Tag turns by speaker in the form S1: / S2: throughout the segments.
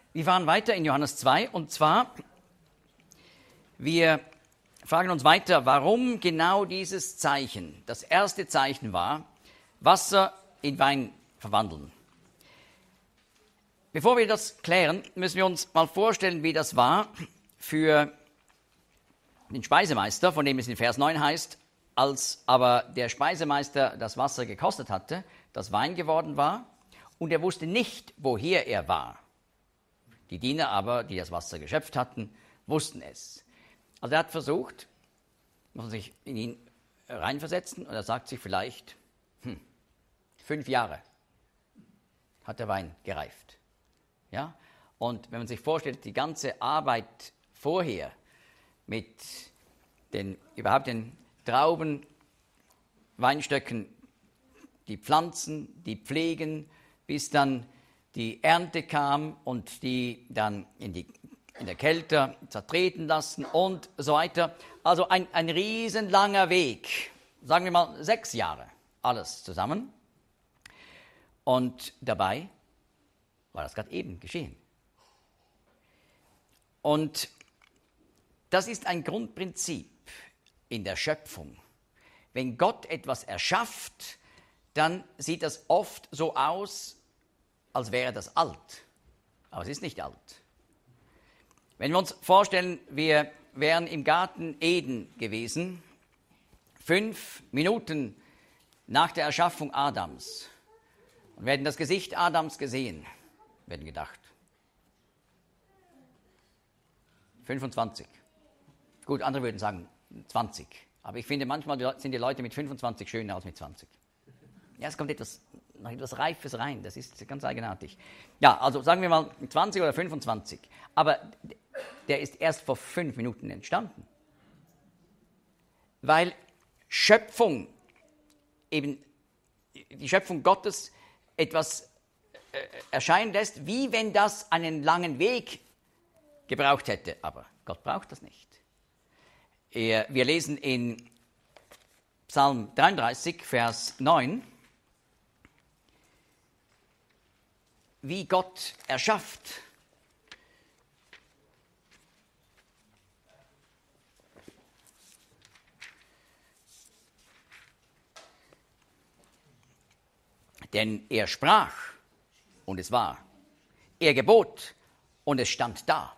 S1: Wir fahren weiter in Johannes 2 und zwar, wir fragen uns weiter, warum genau dieses Zeichen, das erste Zeichen war, Wasser in Wein verwandeln. Bevor wir das klären, müssen wir uns mal vorstellen, wie das war für den Speisemeister, von dem es in Vers 9 heißt, als aber der Speisemeister das Wasser gekostet hatte, das Wein geworden war, und er wusste nicht, woher er war. Die Diener aber, die das Wasser geschöpft hatten, wussten es. Also er hat versucht, muss man sich in ihn reinversetzen, und er sagt sich vielleicht, 5 Jahre hat der Wein gereift. Ja? Und wenn man sich vorstellt, die ganze Arbeit vorher mit den Trauben, Weinstöcken, die Pflanzen, die Pflegen, bis dann die Ernte kam und die dann in der Kälte zertreten lassen und so weiter. Also ein riesenlanger Weg, sagen wir mal 6 Jahre, alles zusammen. Und dabei war das gerade eben geschehen. Und das ist ein Grundprinzip in der Schöpfung. Wenn Gott etwas erschafft, dann sieht das oft so aus, als wäre das alt. Aber es ist nicht alt. Wenn wir uns vorstellen, wir wären im Garten Eden gewesen, 5 Minuten nach der Erschaffung Adams, und wir hätten das Gesicht Adams gesehen, wir hätten gedacht, 25. Gut, andere würden sagen 20. Aber ich finde, manchmal sind die Leute mit 25 schöner als mit 20. Ja, es kommt noch etwas Reifes rein, das ist ganz eigenartig. Ja, also sagen wir mal 20 oder 25. Aber der ist erst vor 5 Minuten entstanden. Weil Schöpfung, eben die Schöpfung Gottes, etwas erscheinen lässt, wie wenn das einen langen Weg gebraucht hätte. Aber Gott braucht das nicht. Wir lesen in Psalm 33, Vers 9, wie Gott erschafft. Denn er sprach, und es war. Er gebot, und es stand da.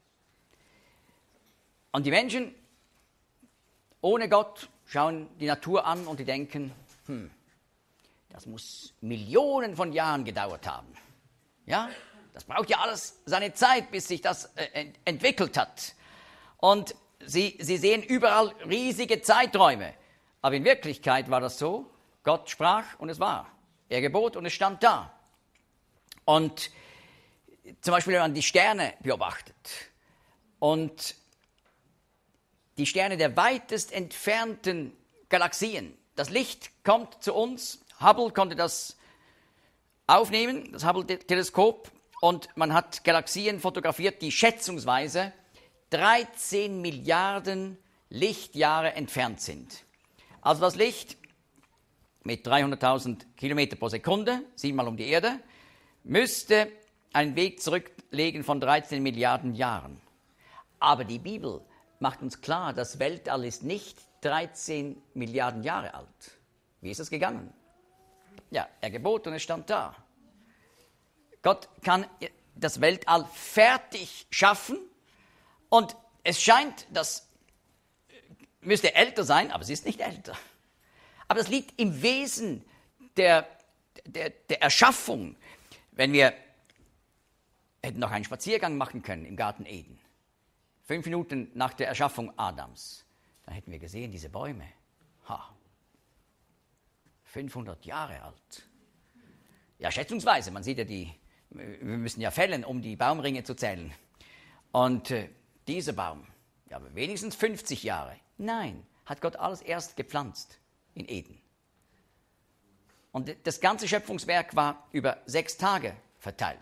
S1: Und die Menschen ohne Gott schauen die Natur an und die denken, das muss Millionen von Jahren gedauert haben. Ja, das braucht ja alles seine Zeit, bis sich das entwickelt hat. Und sie sehen überall riesige Zeiträume. Aber in Wirklichkeit war das so, Gott sprach und es war. Er gebot und es stand da. Und zum Beispiel, wenn man die Sterne beobachtet und die Sterne der weitest entfernten Galaxien, das Licht kommt zu uns, Hubble konnte das aufnehmen, das Hubble-Teleskop, und man hat Galaxien fotografiert, die schätzungsweise 13 Milliarden Lichtjahre entfernt sind. Also das Licht mit 300.000 Kilometer pro Sekunde, 7-mal um die Erde, müsste einen Weg zurücklegen von 13 Milliarden Jahren. Aber die Bibel macht uns klar, das Weltall ist nicht 13 Milliarden Jahre alt. Wie ist es gegangen? Ja, er gebot und es stand da. Gott kann das Weltall fertig schaffen und es scheint, das müsste älter sein, aber es ist nicht älter. Aber das liegt im Wesen der Erschaffung. Wenn wir hätten noch einen Spaziergang machen können im Garten Eden, 5 Minuten nach der Erschaffung Adams, dann hätten wir gesehen, diese Bäume, 500 Jahre alt. Ja, schätzungsweise, man sieht ja wir müssen ja fällen, um die Baumringe zu zählen. Und dieser Baum, ja, aber wenigstens 50 Jahre. Nein, hat Gott alles erst gepflanzt in Eden. Und das ganze Schöpfungswerk war über 6 Tage verteilt.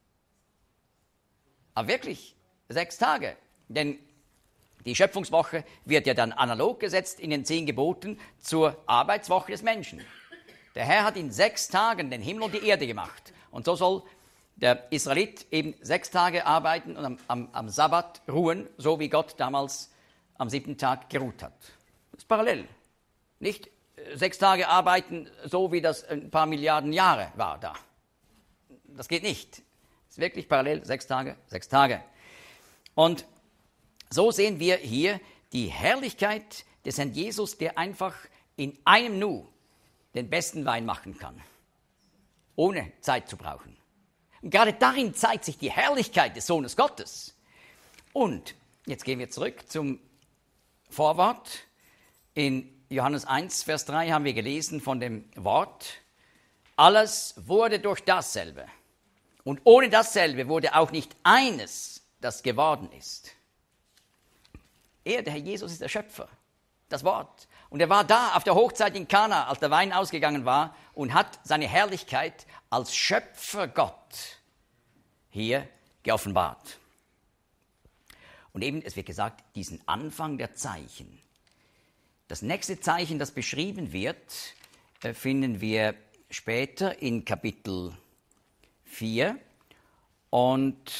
S1: Aber wirklich 6 Tage. Denn die Schöpfungswoche wird ja dann analog gesetzt in den 10 Geboten zur Arbeitswoche des Menschen. Der Herr hat in 6 Tagen den Himmel und die Erde gemacht. Und so soll der Israelit eben 6 Tage arbeiten und am Sabbat ruhen, so wie Gott damals am 7. Tag geruht hat. Das ist parallel. Nicht 6 Tage arbeiten, so wie das ein paar Milliarden Jahre war da. Das geht nicht. Es ist wirklich parallel, 6 Tage, 6 Tage. Und so sehen wir hier die Herrlichkeit des Herrn Jesus, der einfach in einem Nu den besten Wein machen kann, ohne Zeit zu brauchen. Und gerade darin zeigt sich die Herrlichkeit des Sohnes Gottes. Und jetzt gehen wir zurück zum Vorwort. In Johannes 1, Vers 3 haben wir gelesen von dem Wort: Alles wurde durch dasselbe. Und ohne dasselbe wurde auch nicht eines, das geworden ist. Er, der Herr Jesus, ist der Schöpfer, das Wort. Und er war da auf der Hochzeit in Kana, als der Wein ausgegangen war, und hat seine Herrlichkeit als Schöpfergott hier geoffenbart. Und eben, es wird gesagt, diesen Anfang der Zeichen. Das nächste Zeichen, das beschrieben wird, finden wir später in Kapitel 4. Und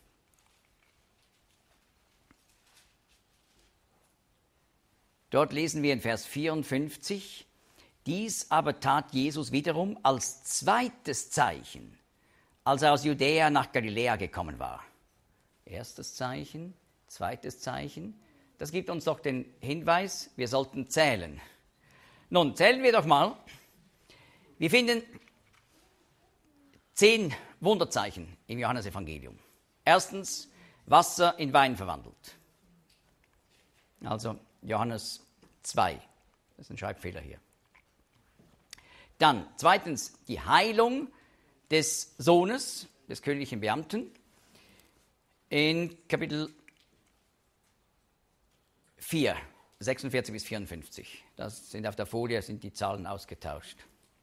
S1: dort lesen wir in Vers 54, dies aber tat Jesus wiederum als zweites Zeichen, als er aus Judäa nach Galiläa gekommen war. Erstes Zeichen, zweites Zeichen, das gibt uns doch den Hinweis, wir sollten zählen. Nun, zählen wir doch mal. Wir finden 10 Wunderzeichen im Johannesevangelium. Erstens, Wasser in Wein verwandelt. Also Johannes 2. Das ist ein Schreibfehler hier. Dann, zweitens, die Heilung des Sohnes, des königlichen Beamten, in Kapitel 4, 46 bis 54. Das sind auf der Folie, sind die Zahlen ausgetauscht.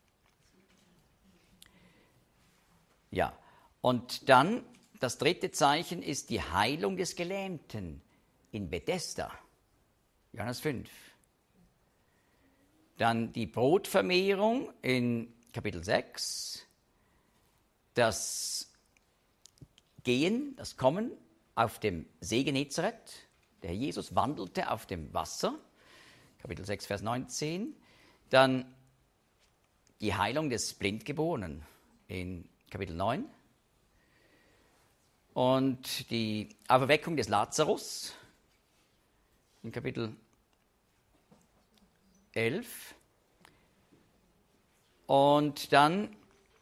S1: Ja, und dann, das dritte Zeichen ist die Heilung des Gelähmten in Bethesda, Johannes 5. Dann die Brotvermehrung in Kapitel 6, das Gehen, das Kommen auf dem See Genezareth. Der Herr Jesus wandelte auf dem Wasser, Kapitel 6, Vers 19. Dann die Heilung des Blindgeborenen in Kapitel 9. Und die Auferweckung des Lazarus in Kapitel 11. Und dann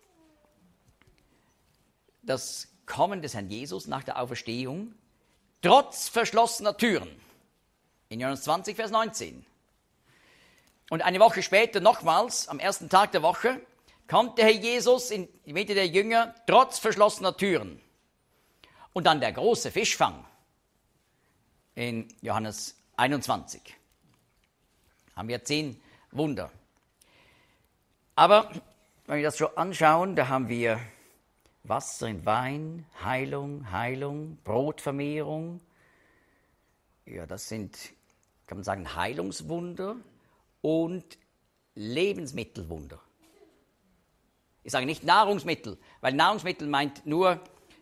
S1: das Kommen des Herrn Jesus nach der Auferstehung trotz verschlossener Türen in Johannes 20, Vers 19. Und eine Woche später nochmals, am ersten Tag der Woche, kommt der Herr Jesus in die Mitte der Jünger trotz verschlossener Türen. Und dann der große Fischfang in Johannes 21. Haben wir 10 Wunder. Aber wenn wir das schon anschauen, da haben wir Wasser in Wein, Heilung, Brotvermehrung. Ja, das sind, kann man sagen, Heilungswunder und Lebensmittelwunder. Ich sage nicht Nahrungsmittel, weil Nahrungsmittel meint nur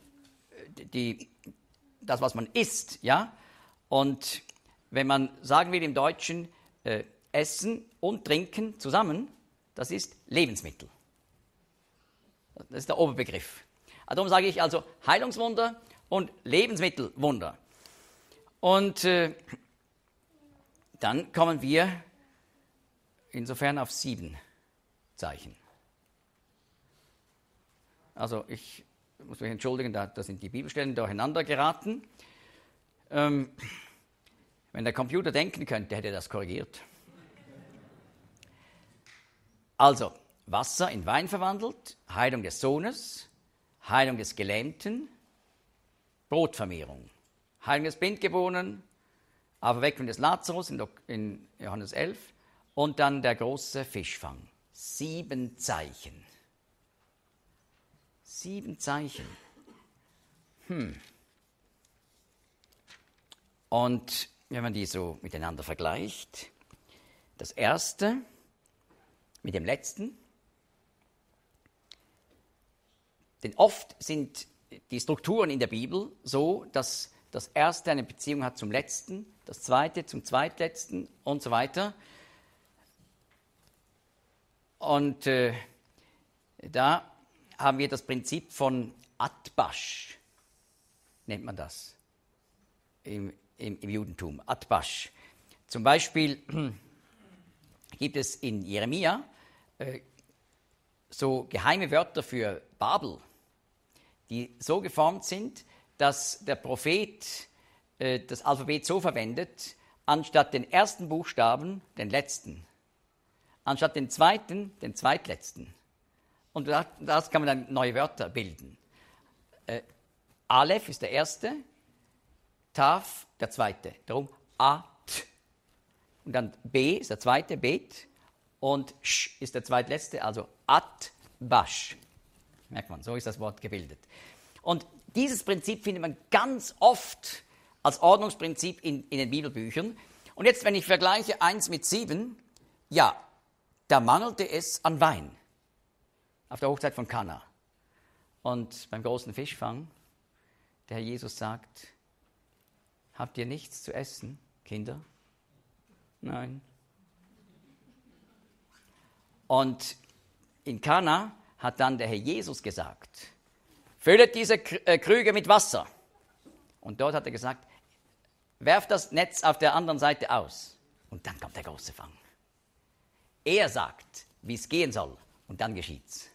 S1: das, was man isst, ja. Und wenn man sagen will im Deutschen, Essen und Trinken zusammen, das ist Lebensmittel. Das ist der Oberbegriff. Darum sage ich also Heilungswunder und Lebensmittelwunder. Und dann kommen wir insofern auf 7 Zeichen. Also ich muss mich entschuldigen, da sind die Bibelstellen durcheinander geraten. Wenn der Computer denken könnte, hätte er das korrigiert. Also, Wasser in Wein verwandelt, Heilung des Sohnes, Heilung des Gelähmten, Brotvermehrung, Heilung des Blindgeborenen, Auferweckung des Lazarus in Johannes 11 und dann der große Fischfang. 7 Zeichen. 7 Zeichen. Und wenn man die so miteinander vergleicht, das erste mit dem letzten, Denn oft sind die Strukturen in der Bibel so, dass das Erste eine Beziehung hat zum Letzten, das Zweite zum Zweitletzten und so weiter. Und da haben wir das Prinzip von Atbasch, nennt man das im Judentum, Atbasch. Zum Beispiel gibt es in Jeremia so geheime Wörter für Babel, die so geformt sind, dass der Prophet das Alphabet so verwendet, anstatt den ersten Buchstaben den letzten, anstatt den zweiten den zweitletzten. Und daraus kann man dann neue Wörter bilden. Aleph ist der erste, Taf der zweite, darum At. Und dann B ist der zweite, Bet, und Sch ist der zweitletzte, also Atbash. Merkt man, so ist das Wort gebildet. Und dieses Prinzip findet man ganz oft als Ordnungsprinzip in den Bibelbüchern. Und jetzt, wenn ich vergleiche 1 mit 7, ja, da mangelte es an Wein auf der Hochzeit von Kana. Und beim großen Fischfang, der Herr Jesus sagt, habt ihr nichts zu essen, Kinder? Nein. Und in Kana hat dann der Herr Jesus gesagt, füllet diese Krüge mit Wasser. Und dort hat er gesagt, werft das Netz auf der anderen Seite aus. Und dann kommt der große Fang. Er sagt, wie es gehen soll. Und dann geschieht's.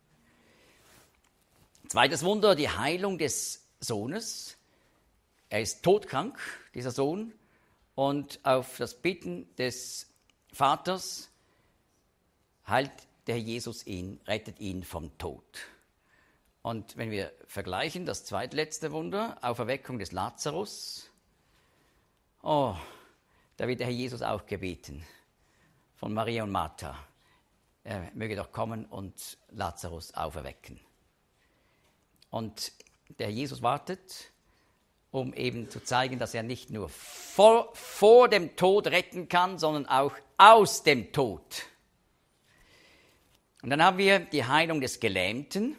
S1: Zweites Wunder, die Heilung des Sohnes. Er ist todkrank, dieser Sohn. Und auf das Bitten des Vaters heilt der Herr Jesus ihn, rettet ihn vom Tod. Und wenn wir vergleichen, das zweitletzte Wunder, Auferweckung des Lazarus, da wird der Herr Jesus auch gebeten von Maria und Martha. Er möge doch kommen und Lazarus auferwecken. Und der Herr Jesus wartet, um eben zu zeigen, dass er nicht nur vor dem Tod retten kann, sondern auch aus dem Tod. Und dann haben wir die Heilung des Gelähmten.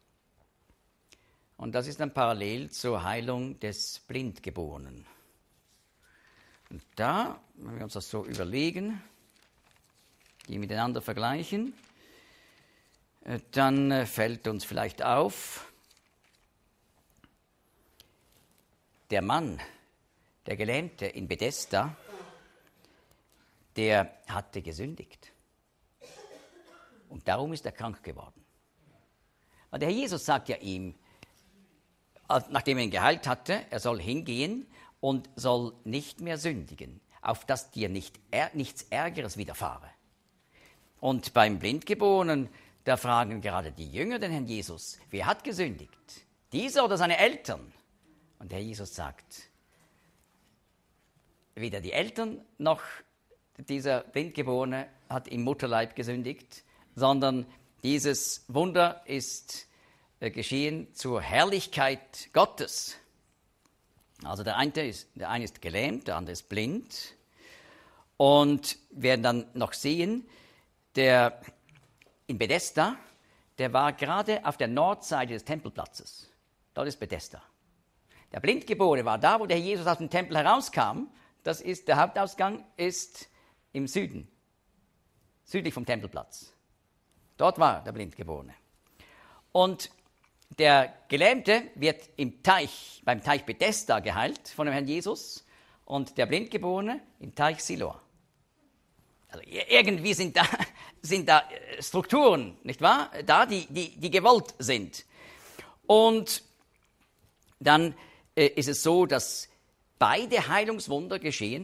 S1: Und das ist dann parallel zur Heilung des Blindgeborenen. Und da, wenn wir uns das so überlegen, die miteinander vergleichen, dann fällt uns vielleicht auf, der Mann, der Gelähmte in Bethesda, der hatte gesündigt. Und darum ist er krank geworden. Und der Herr Jesus sagt ja ihm, nachdem er ihn geheilt hatte, er soll hingehen und soll nicht mehr sündigen, auf dass dir nichts Ärgeres widerfahre. Und beim Blindgeborenen, da fragen gerade die Jünger den Herrn Jesus, wer hat gesündigt? Dieser oder seine Eltern? Und der Herr Jesus sagt, weder die Eltern noch dieser Blindgeborene hat im Mutterleib gesündigt, sondern dieses Wunder ist geschehen zur Herrlichkeit Gottes. Also der eine ist gelähmt, der andere ist blind. Und wir werden dann noch sehen, der in Bethesda, der war gerade auf der Nordseite des Tempelplatzes. Dort ist Bethesda. Der Blindgeborene war da, wo der Herr Jesus aus dem Tempel herauskam. Der Hauptausgang ist im Süden, südlich vom Tempelplatz. Dort war der Blindgeborene. Und der Gelähmte wird beim Teich Bethesda geheilt von dem Herrn Jesus und der Blindgeborene im Teich Siloa. Also irgendwie sind da Strukturen, nicht wahr? Da, die gewollt sind. Und dann ist es so, dass beide Heilungswunder geschehen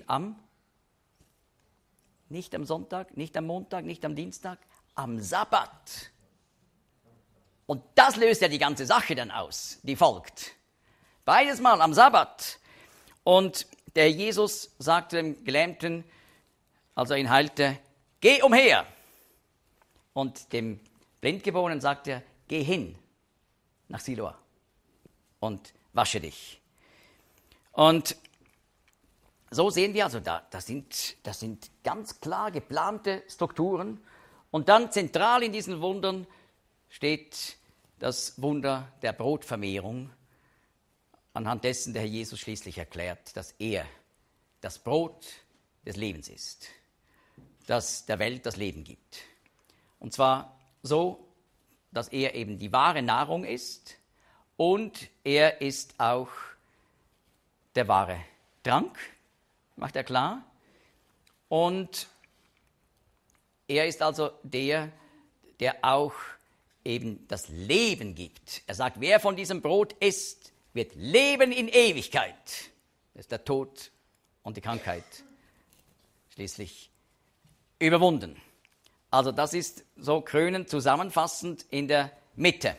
S1: nicht am Sonntag, nicht am Montag, nicht am Dienstag, am Sabbat. Und das löst ja die ganze Sache dann aus, die folgt. Beides Mal am Sabbat. Und der Jesus sagte dem Gelähmten, als er ihn heilte, geh umher. Und dem Blindgeborenen sagte er, geh hin nach Siloa und wasche dich. Und so sehen wir also, das sind ganz klar geplante Strukturen. Und dann zentral in diesen Wundern steht das Wunder der Brotvermehrung, anhand dessen der Herr Jesus schließlich erklärt, dass er das Brot des Lebens ist, das der Welt das Leben gibt. Und zwar so, dass er eben die wahre Nahrung ist und er ist auch der wahre Trank, macht er klar. Und er ist also der auch eben das Leben gibt. Er sagt, wer von diesem Brot isst, wird leben in Ewigkeit. Das ist der Tod und die Krankheit schließlich überwunden. Also das ist so krönend zusammenfassend in der Mitte.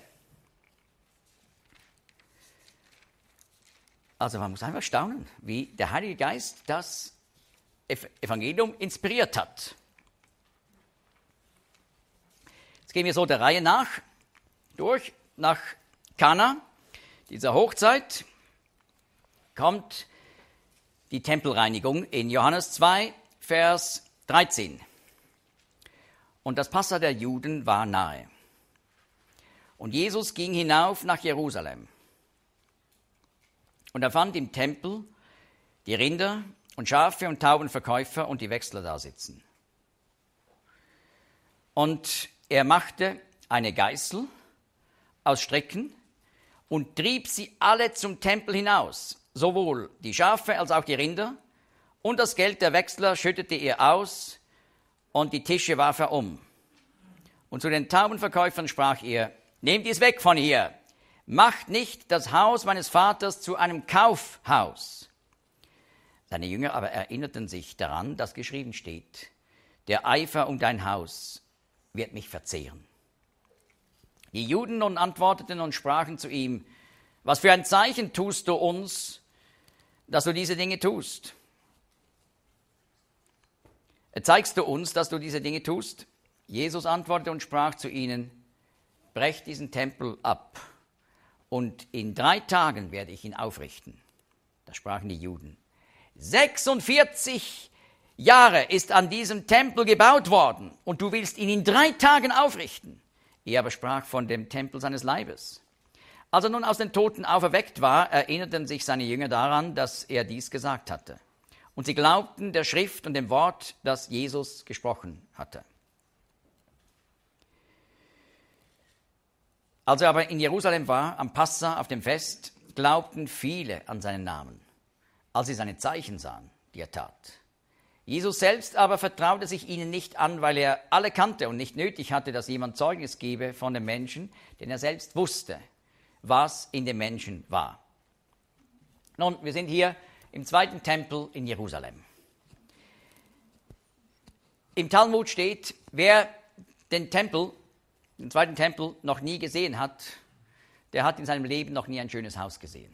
S1: Also man muss einfach staunen, wie der Heilige Geist das Evangelium inspiriert hat. Jetzt gehen wir so der Reihe nach durch. Nach Kana, dieser Hochzeit, kommt die Tempelreinigung in Johannes 2, Vers 13. Und das Passa der Juden war nahe. Und Jesus ging hinauf nach Jerusalem. Und er fand im Tempel die Rinder und Schafe und Taubenverkäufer und die Wechsler da sitzen. Und er machte eine Geißel aus Stricken und trieb sie alle zum Tempel hinaus, sowohl die Schafe als auch die Rinder, und das Geld der Wechsler schüttete er aus, und die Tische warf er um. Und zu den Taubenverkäufern sprach er, nehmt dies weg von hier, macht nicht das Haus meines Vaters zu einem Kaufhaus. Seine Jünger aber erinnerten sich daran, dass geschrieben steht, der Eifer um dein Haus wird mich verzehren. Die Juden nun antworteten und sprachen zu ihm, was für ein Zeichen tust du uns, dass du diese Dinge tust? Zeigst du uns, dass du diese Dinge tust? Jesus antwortete und sprach zu ihnen, brecht diesen Tempel ab, und in 3 Tagen werde ich ihn aufrichten. Da sprachen die Juden, 46 Jahre ist an diesem Tempel gebaut worden, und du willst ihn in 3 Tagen aufrichten. Er aber sprach von dem Tempel seines Leibes. Als er nun aus den Toten auferweckt war, erinnerten sich seine Jünger daran, dass er dies gesagt hatte. Und sie glaubten der Schrift und dem Wort, das Jesus gesprochen hatte. Als er aber in Jerusalem war, am Passa, auf dem Fest, glaubten viele an seinen Namen, als sie seine Zeichen sahen, die er tat. Jesus selbst aber vertraute sich ihnen nicht an, weil er alle kannte und nicht nötig hatte, dass jemand Zeugnis gebe von dem Menschen, denn er selbst wusste, was in dem Menschen war. Nun, wir sind hier im 2. Tempel in Jerusalem. Im Talmud steht, wer den 2. Tempel noch nie gesehen hat, der hat in seinem Leben noch nie ein schönes Haus gesehen.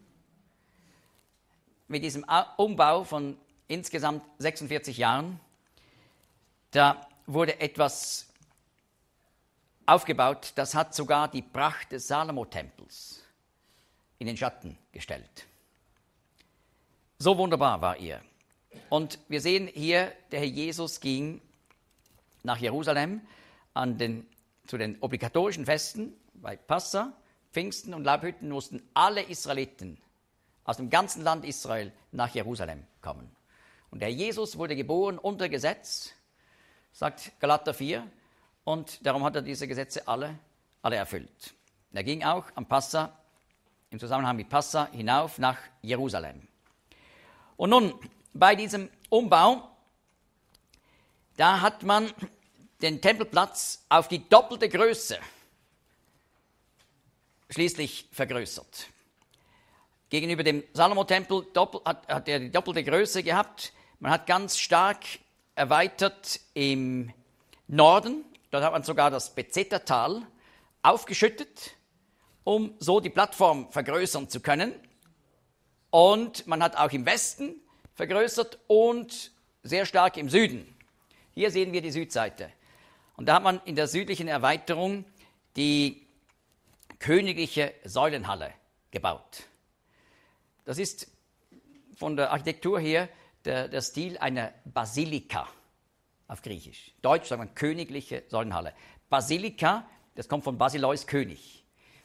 S1: Mit diesem Umbau von insgesamt 46 Jahren, da wurde etwas aufgebaut, das hat sogar die Pracht des Salomo-Tempels in den Schatten gestellt. So wunderbar war er. Und wir sehen hier, der Herr Jesus ging nach Jerusalem zu den obligatorischen Festen, bei Passa, Pfingsten und Laubhütten mussten alle Israeliten aus dem ganzen Land Israel nach Jerusalem kommen. Und der Jesus wurde geboren unter Gesetz, sagt Galater 4, und darum hat er diese Gesetze alle erfüllt. Er ging auch am Passa, im Zusammenhang mit Passa, hinauf nach Jerusalem. Und nun, bei diesem Umbau, da hat man den Tempelplatz auf die doppelte Größe schließlich vergrößert. Gegenüber dem Salomo-Tempel hat er die doppelte Größe gehabt. Man hat ganz stark erweitert im Norden. Dort hat man sogar das Bezeta-Tal aufgeschüttet, um so die Plattform vergrößern zu können. Und man hat auch im Westen vergrößert und sehr stark im Süden. Hier sehen wir die Südseite. Und da hat man in der südlichen Erweiterung die königliche Säulenhalle gebaut. Das ist von der Architektur her der Stil einer Basilika auf Griechisch. Deutsch sagt man königliche Säulenhalle. Basilika, das kommt von Basileus König.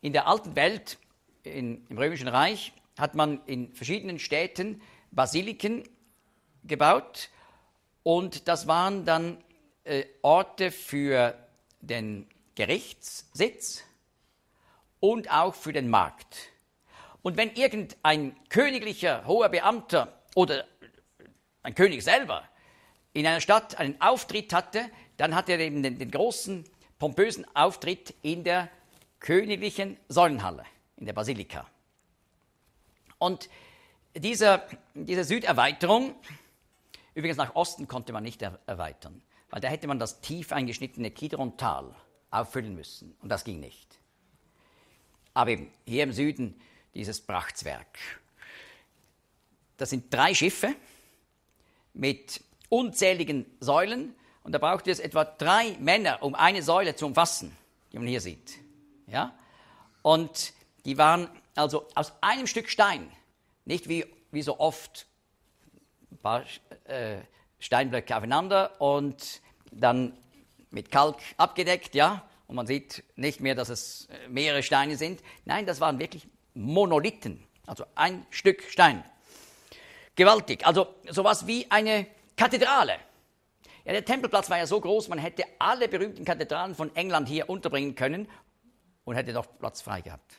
S1: in der alten Welt, im Römischen Reich, hat man in verschiedenen Städten Basiliken gebaut und das waren dann Orte für den Gerichtssitz und auch für den Markt. Und wenn irgendein königlicher hoher Beamter oder ein König selber in einer Stadt einen Auftritt hatte, dann hatte er eben den großen, pompösen Auftritt in der königlichen Säulenhalle, in der Basilika. Und diese Süderweiterung, übrigens nach Osten konnte man nicht erweitern, weil da hätte man das tief eingeschnittene Kidron-Tal auffüllen müssen und das ging nicht. Aber eben hier im Süden dieses Prachtwerk. Das sind 3 Schiffe mit unzähligen Säulen und da braucht es etwa 3 Männer, um eine Säule zu umfassen, die man hier sieht. Ja? Und die waren also aus einem Stück Stein, nicht wie so oft ein paar Steinblöcke aufeinander und dann mit Kalk abgedeckt, ja, und man sieht nicht mehr, dass es mehrere Steine sind. Nein, das waren wirklich Monolithen, also ein Stück Stein. Gewaltig, also sowas wie eine Kathedrale. Ja, der Tempelplatz war ja so groß, man hätte alle berühmten Kathedralen von England hier unterbringen können und hätte doch Platz frei gehabt.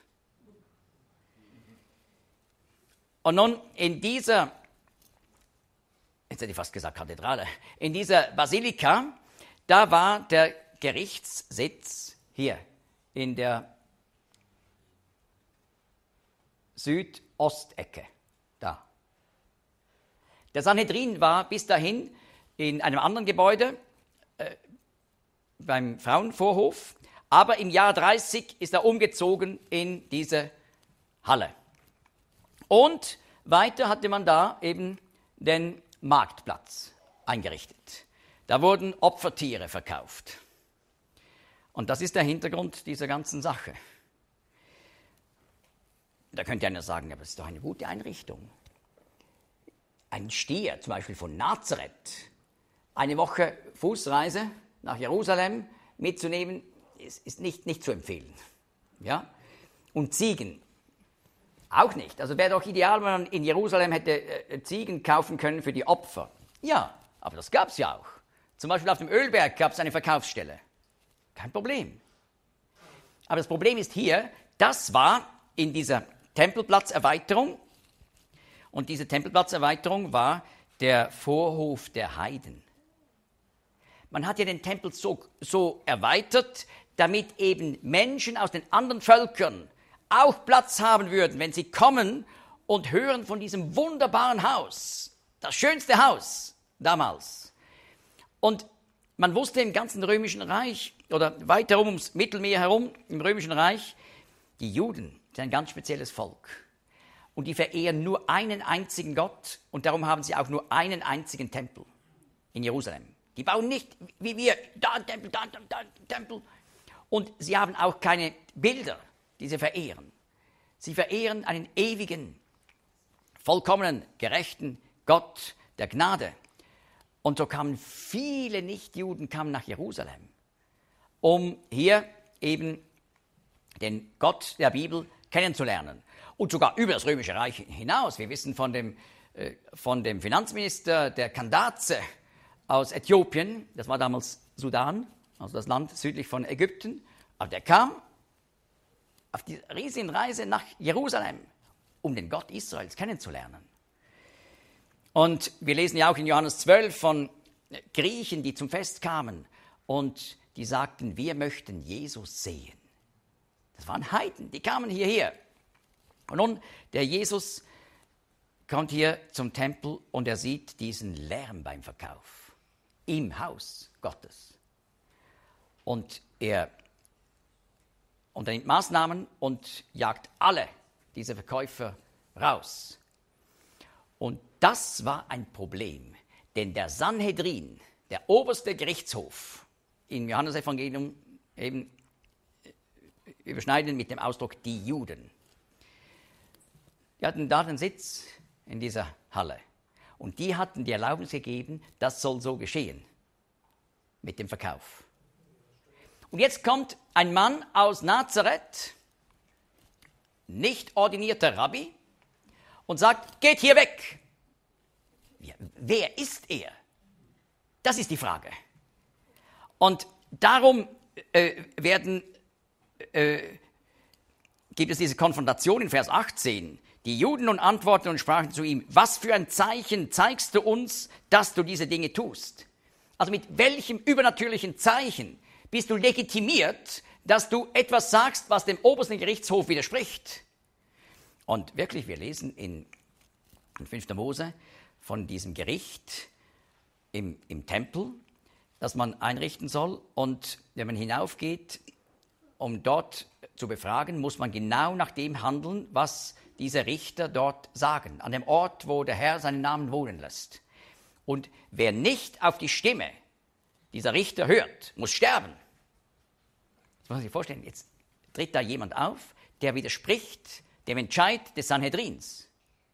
S1: Und nun in dieser, jetzt hätte ich fast gesagt Kathedrale, in dieser Basilika, da war der Gerichtssitz hier in der Südostecke, da. Der Sanhedrin war bis dahin in einem anderen Gebäude beim Frauenvorhof, aber im Jahr 30 ist er umgezogen in diese Halle. Und weiter hatte man da eben den Marktplatz eingerichtet. Da wurden Opfertiere verkauft. Und das ist der Hintergrund dieser ganzen Sache. Da könnte einer sagen, aber das ist doch eine gute Einrichtung. Ein Stier, zum Beispiel von Nazareth, eine Woche Fußreise nach Jerusalem mitzunehmen, ist nicht zu empfehlen. Ja? Und Ziegen auch nicht. Also wäre doch ideal, wenn man in Jerusalem hätte Ziegen kaufen können für die Opfer. Ja, aber das gab es ja auch. Zum Beispiel auf dem Ölberg gab es eine Verkaufsstelle. Kein Problem. Aber das Problem ist hier, das war in dieser Tempelplatzerweiterung und diese Tempelplatzerweiterung war der Vorhof der Heiden. Man hat ja den Tempel so erweitert, damit eben Menschen aus den anderen Völkern auch Platz haben würden, wenn sie kommen und hören von diesem wunderbaren Haus, das schönste Haus damals. Und man wusste im ganzen Römischen Reich oder weiter ums Mittelmeer herum, im Römischen Reich, die Juden sind ein ganz spezielles Volk. Und die verehren nur einen einzigen Gott und darum haben sie auch nur einen einzigen Tempel in Jerusalem. Die bauen nicht wie wir, da ein Tempel, da ein Tempel. Und sie haben auch keine Bilder, die sie verehren. Sie verehren einen ewigen, vollkommenen, gerechten Gott der Gnade. Und so kamen viele Nichtjuden nach Jerusalem, um hier eben den Gott der Bibel kennenzulernen. Und sogar über das Römische Reich hinaus. Wir wissen von dem Finanzminister der Kandaze aus Äthiopien, das war damals Sudan, also das Land südlich von Ägypten, aber der kam auf die riesigen Reise nach Jerusalem, um den Gott Israels kennenzulernen. Und wir lesen ja auch in Johannes 12 von Griechen, die zum Fest kamen und die sagten, wir möchten Jesus sehen. Das waren Heiden, die kamen hierher. Und nun, der Jesus kommt hier zum Tempel und er sieht diesen Lärm beim Verkauf im Haus Gottes. Und er unternimmt Maßnahmen und jagt alle diese Verkäufer raus. Und das war ein Problem, denn der Sanhedrin, der oberste Gerichtshof, im Johannesevangelium eben überschneiden mit dem Ausdruck die Juden, die hatten da den Sitz in dieser Halle. Und die hatten die Erlaubnis gegeben, das soll so geschehen mit dem Verkauf. Und jetzt kommt ein Mann aus Nazareth nicht ordinierter Rabbi und sagt, geht hier weg. Ja, wer ist er? Das ist die Frage. Und darum gibt es diese Konfrontation in Vers 18. Die Juden nun antworteten und sprachen zu ihm, was für ein Zeichen zeigst du uns, dass du diese Dinge tust? Also mit welchem übernatürlichen Zeichen bist du legitimiert, dass du etwas sagst, was dem obersten Gerichtshof widerspricht? Und wirklich, wir lesen in 5. Mose von diesem Gericht im Tempel, das man einrichten soll. Und wenn man hinaufgeht, um dort zu befragen, muss man genau nach dem handeln, was diese Richter dort sagen, an dem Ort, wo der Herr seinen Namen wohnen lässt. Und wer nicht auf die Stimme dieser Richter hört, muss sterben. Das muss man sich vorstellen. Jetzt tritt da jemand auf, der widerspricht dem Entscheid des Sanhedrins.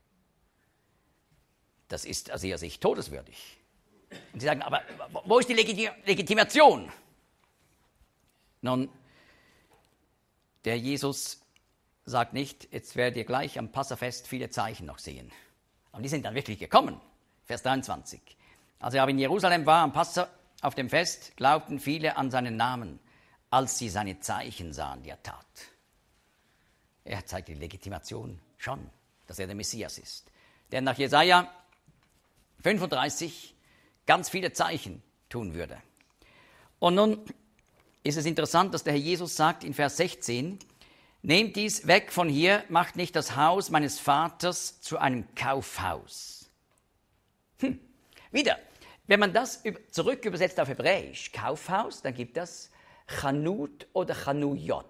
S1: Das ist aus ihrer Sicht todeswürdig. Und sie sagen, aber wo ist die Legitimation? Nun, der Jesus sagt nicht, jetzt werdet ihr gleich am Passafest viele Zeichen noch sehen. Aber die sind dann wirklich gekommen. Vers 23. Als er aber in Jerusalem war, am Passa, auf dem Fest, glaubten viele an seinen Namen, als sie seine Zeichen sahen, die er tat. Er zeigt die Legitimation schon, dass er der Messias ist. Der nach Jesaja 35 ganz viele Zeichen tun würde. Und nun ist es interessant, dass der Herr Jesus sagt in Vers 16, nehmt dies weg von hier, macht nicht das Haus meines Vaters zu einem Kaufhaus. Wieder, wenn man das zurück übersetzt auf Hebräisch, Kaufhaus, dann gibt das Chanut oder Chanuyot.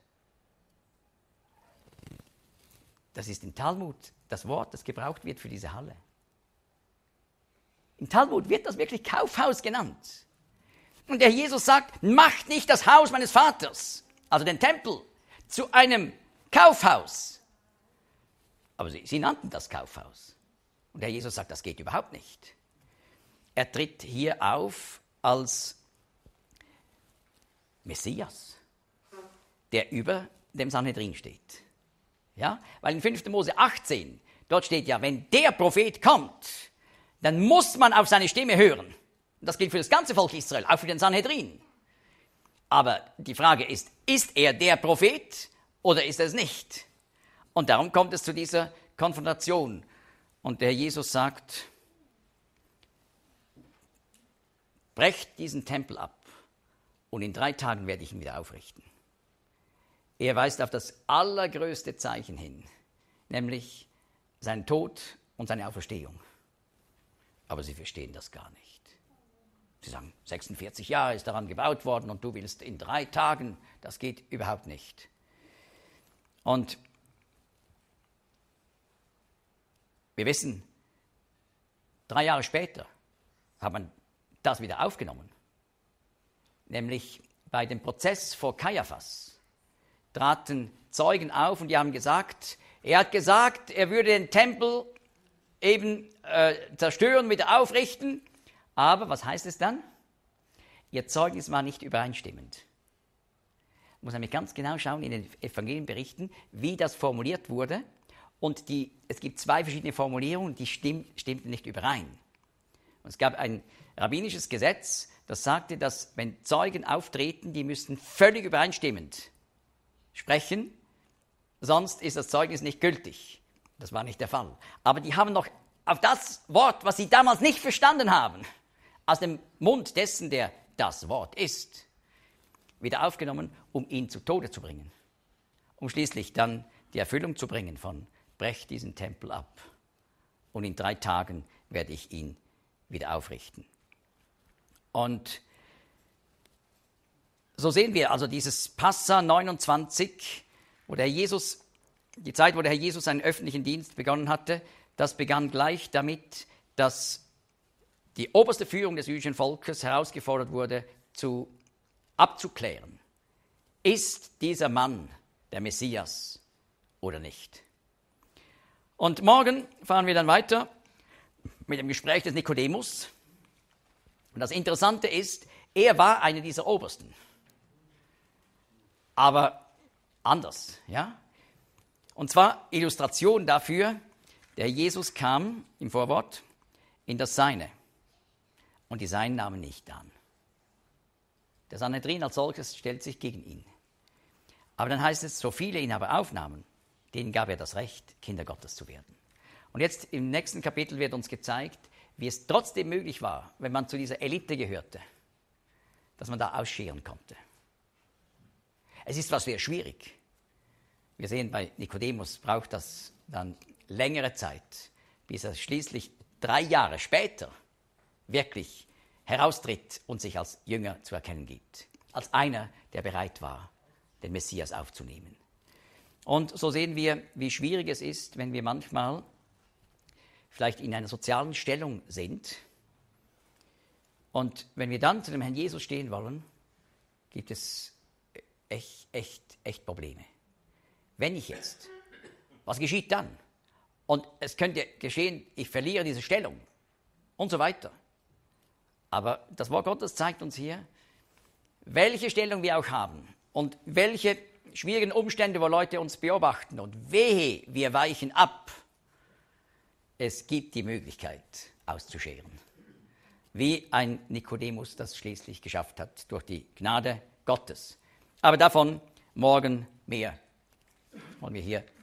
S1: Das ist im Talmud das Wort, das gebraucht wird für diese Halle. Im Talmud wird das wirklich Kaufhaus genannt. Und der Jesus sagt, macht nicht das Haus meines Vaters, also den Tempel, zu einem Kaufhaus. Aber sie nannten das Kaufhaus. Und der Jesus sagt, das geht überhaupt nicht. Er tritt hier auf als Messias, der über dem Sanhedrin steht. Ja? Weil in 5. Mose 18, dort steht ja, wenn der Prophet kommt, dann muss man auf seine Stimme hören. Und das gilt für das ganze Volk Israel, auch für den Sanhedrin. Aber die Frage ist er der Prophet oder ist er es nicht? Und darum kommt es zu dieser Konfrontation. Und der Herr Jesus sagt, brecht diesen Tempel ab und in 3 Tagen werde ich ihn wieder aufrichten. Er weist auf das allergrößte Zeichen hin, nämlich seinen Tod und seine Auferstehung. Aber sie verstehen das gar nicht. Sie sagen, 46 Jahre ist daran gebaut worden und du willst in 3 Tagen, das geht überhaupt nicht. Und wir wissen, 3 Jahre später hat man das wieder aufgenommen. Nämlich bei dem Prozess vor Kaiaphas traten Zeugen auf und die haben gesagt, er hat gesagt, er würde den Tempel eben zerstören, wieder aufrichten. Aber was heißt es dann? Ihr Zeugnis war nicht übereinstimmend. Man muss nämlich ganz genau schauen in den Evangelienberichten, wie das formuliert wurde. Und es gibt 2 verschiedene Formulierungen, die stimmten nicht überein. Und es gab ein rabbinisches Gesetz, das sagte, dass wenn Zeugen auftreten, die müssten völlig übereinstimmend sprechen, sonst ist das Zeugnis nicht gültig. Das war nicht der Fall. Aber die haben noch auf das Wort, was sie damals nicht verstanden haben, aus dem Mund dessen, der das Wort ist, wieder aufgenommen, um ihn zu Tode zu bringen. Um schließlich dann die Erfüllung zu bringen von brecht diesen Tempel ab und in 3 Tagen werde ich ihn wieder aufrichten. Und so sehen wir also dieses Passa 29, die Zeit, wo der Herr Jesus seinen öffentlichen Dienst begonnen hatte, das begann gleich damit, dass die oberste Führung des jüdischen Volkes herausgefordert wurde, abzuklären, ist dieser Mann der Messias oder nicht. Und morgen fahren wir dann weiter mit dem Gespräch des Nikodemus. Und das Interessante ist, er war einer dieser Obersten. Aber anders, ja. Und zwar Illustration dafür, der Jesus kam im Vorwort in das Seine und die Seinen nahmen nicht an. Der Sanhedrin als solches stellt sich gegen ihn. Aber dann heißt es, so viele ihn aber aufnahmen, denen gab er das Recht, Kinder Gottes zu werden. Und jetzt im nächsten Kapitel wird uns gezeigt, wie es trotzdem möglich war, wenn man zu dieser Elite gehörte, dass man da ausscheren konnte. Es ist was sehr schwierig. Wir sehen, bei Nikodemus braucht das dann längere Zeit, bis er schließlich 3 Jahre später wirklich heraustritt und sich als Jünger zu erkennen gibt. Als einer, der bereit war, den Messias aufzunehmen. Und so sehen wir, wie schwierig es ist, wenn wir manchmal vielleicht in einer sozialen Stellung sind und wenn wir dann zu dem Herrn Jesus stehen wollen, gibt es echt Probleme. Wenn ich jetzt, was geschieht dann? Und es könnte geschehen, ich verliere diese Stellung und so weiter. Aber das Wort Gottes zeigt uns hier, welche Stellung wir auch haben und welche schwierigen Umstände, wo Leute uns beobachten und wehe, wir weichen ab. Es gibt die Möglichkeit auszuscheren. Wie ein Nikodemus das schließlich geschafft hat durch die Gnade Gottes. Aber davon morgen mehr. Wollen wir hier